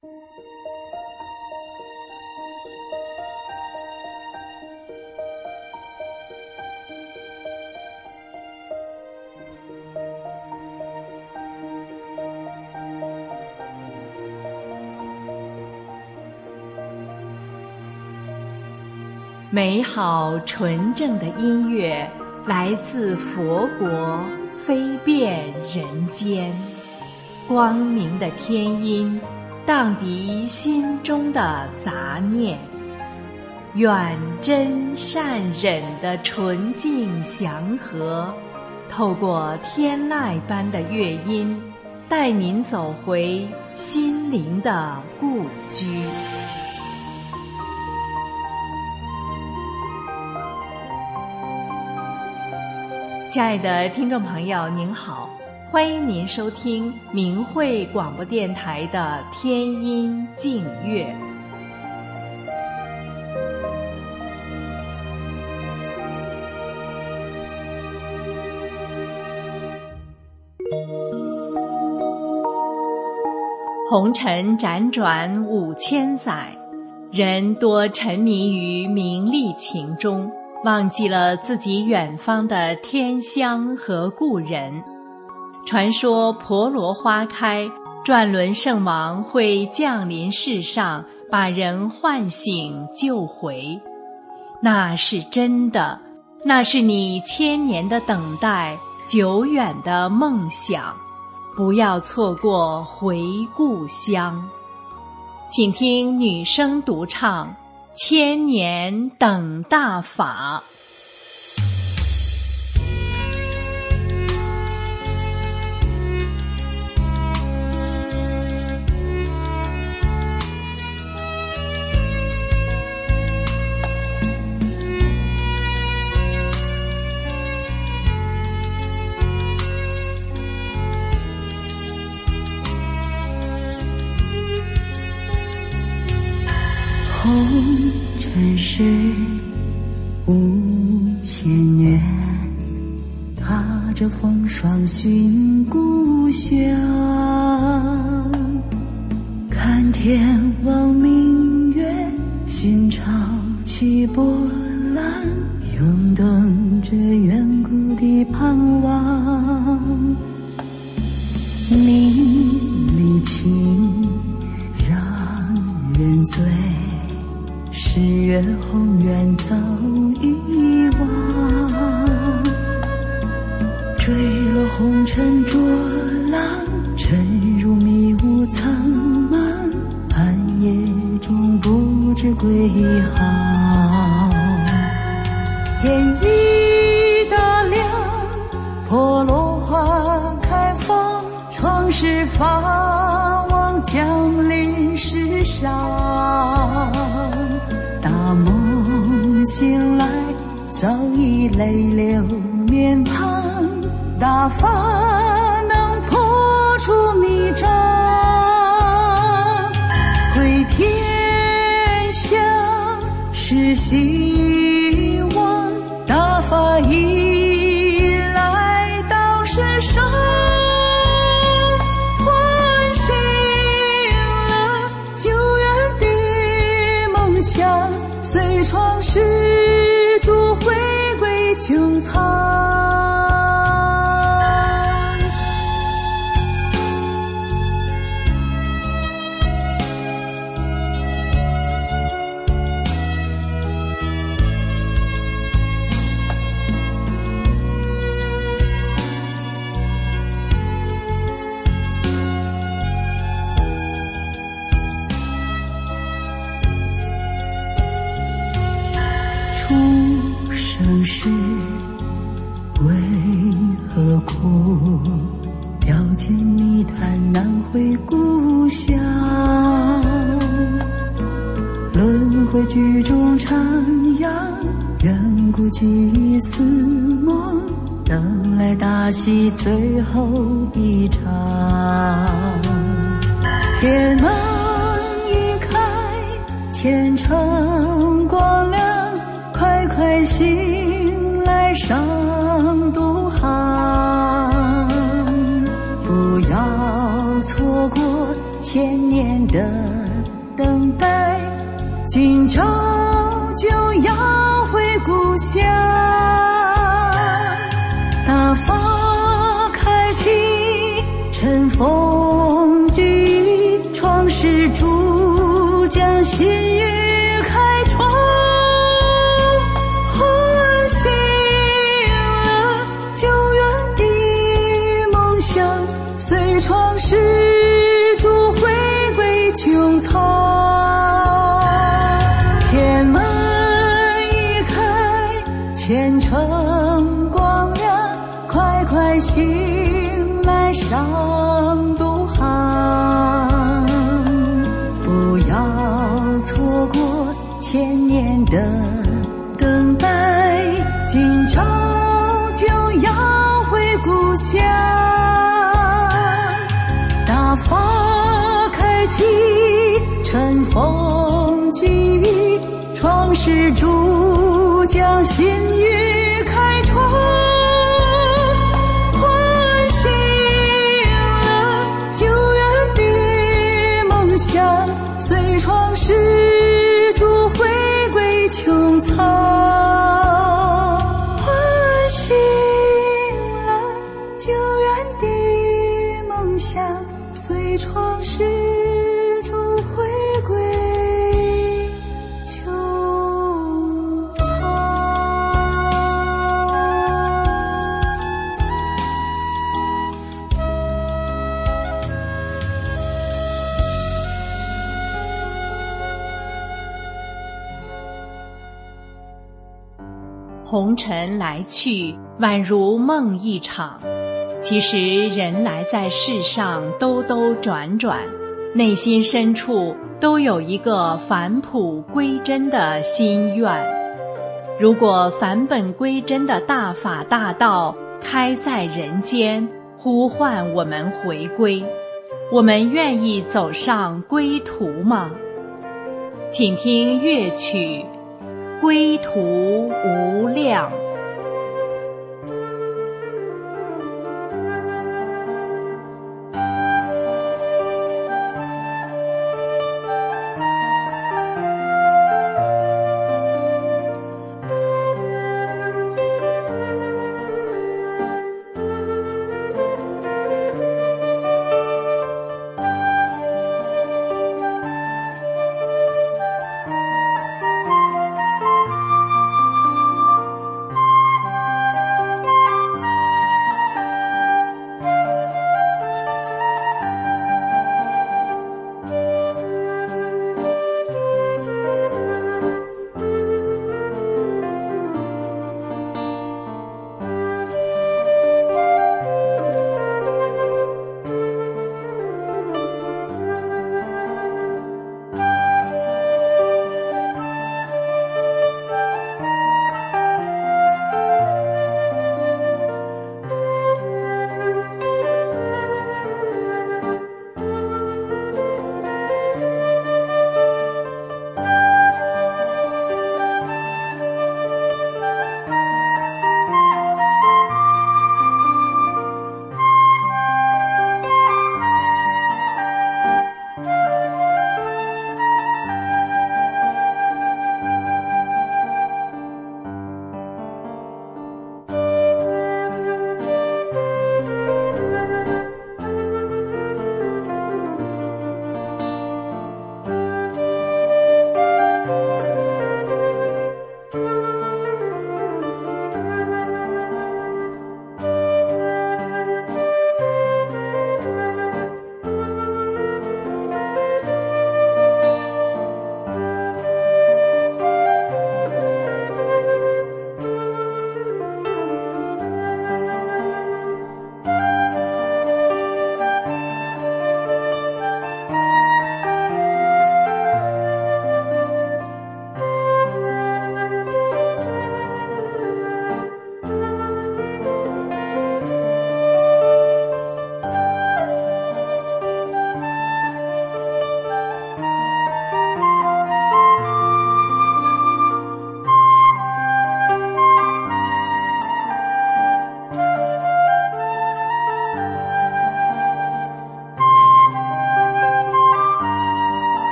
美好纯正的音乐来自佛国，飞遍人间。光明的天音荡涤心中的杂念，愿真善忍的纯净祥和透过天籁般的乐音，带您走回心灵的故居。亲爱的听众朋友您好，欢迎您收听明慧广播电台的天音净乐。红尘辗转5000载，人多沉迷于名利情中，忘记了自己远方的天乡和故人。传说婆罗花开，转轮圣王会降临世上，把人唤醒救回。那是真的，那是你千年的等待，久远的梦想。不要错过回故乡。请听女声独唱千年等大法。 红尘是5000年，踏着风霜寻故乡，看天望明月，心潮起波澜，涌动着远古的盼望。你离情让人醉，十月红缘早遗忘，坠落红尘浊浪，沉入迷雾苍茫，暗夜中不知归航。天一大亮，婆罗花开放，创世法王降临世上。大梦醒来，早已泪流面庞，大法能破除迷障，回天乡是希望，大法已来到世上，唤醒了久远的梦想，随创世主回归穹苍。出生时为何苦，了解泥潭难回故乡，轮回剧中徜徉，远古记忆似梦，等来大戏最后一场。天门一开，前程光亮，快快醒来上渡航，不要错过千年的等待，今朝就要回故乡。大发开启，乘风举，创世主将新语开创，唤醒了久远的梦想，随创世主回归穹苍。天门一开，前程光亮，快快醒来上东航，不要错过千年的等待，今朝就要回故乡。大发开启，乘风起，创世主将新语开创，唤醒了久远的梦想，随创世主回归穹苍，唤醒了久远的梦想，随创世主回归穹苍。 红尘来去，宛如梦一场。其实人来在世上兜兜转转，内心深处都有一个返璞归真的心愿。如果返本归真的大法大道开在人间，呼唤我们回归，我们愿意走上归途吗？请听乐曲《归途无量》。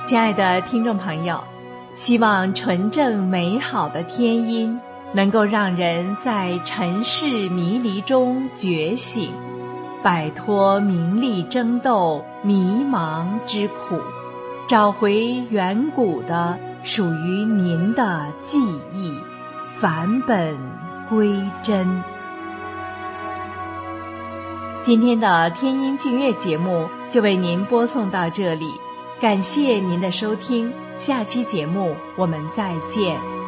亲爱的听众朋友，希望纯正美好的天音能够让人在尘世迷离中觉醒，摆脱名利争斗、迷茫之苦，找回远古的属于您的记忆，返本归真。今天的天音净月节目就为您播送到这里，感谢您的收听，下期节目我们再见。